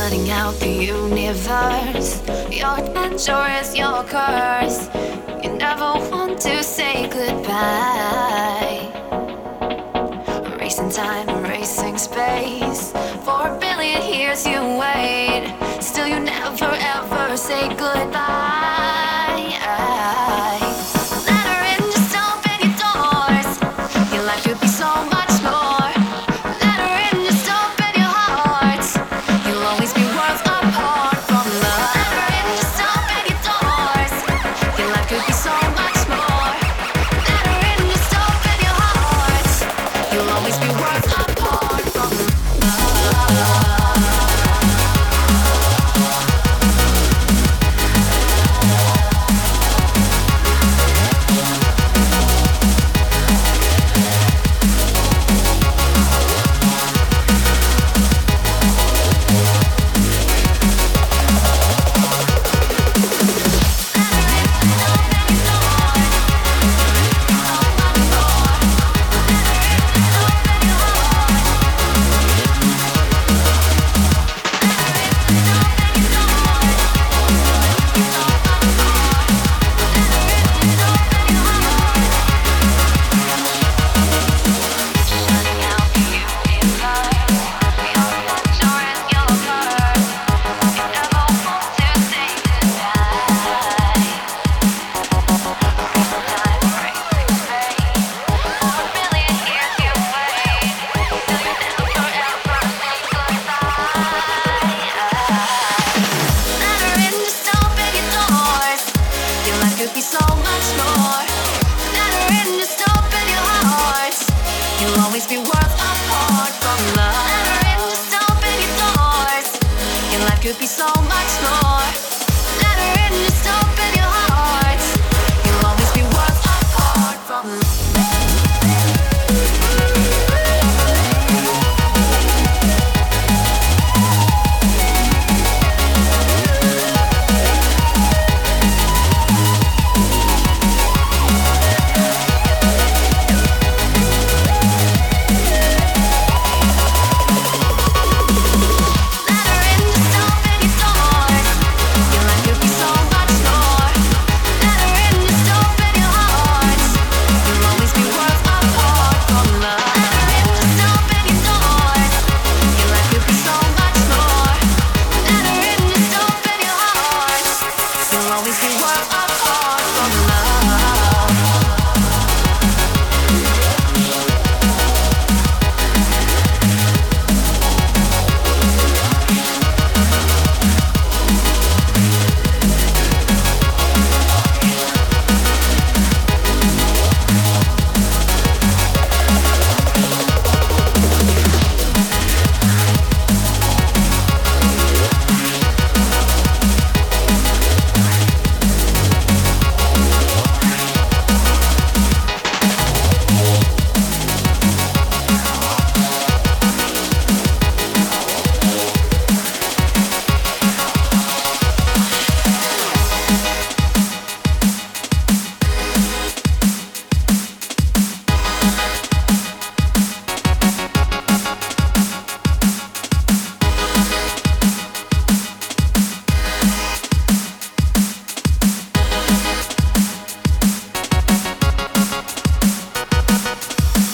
shutting out the universe. Your adventure is your curse. You never want to say goodbye. Racing time, racing space. For a billion years you wait. Still you never ever say goodbye. Let her in, just open your doors. Your life could be so much more. Let her in, just open your heart. You'll always be worlds apart from love. Let her in, just open your doors. Your life could be so much more. Let her in, just open your heart. You'll always be worlds apart from love. Could be so much more. Let her in, just open your heart. You'll always be worlds apart from love. Let her in, just open your doors. Your life could be so much more.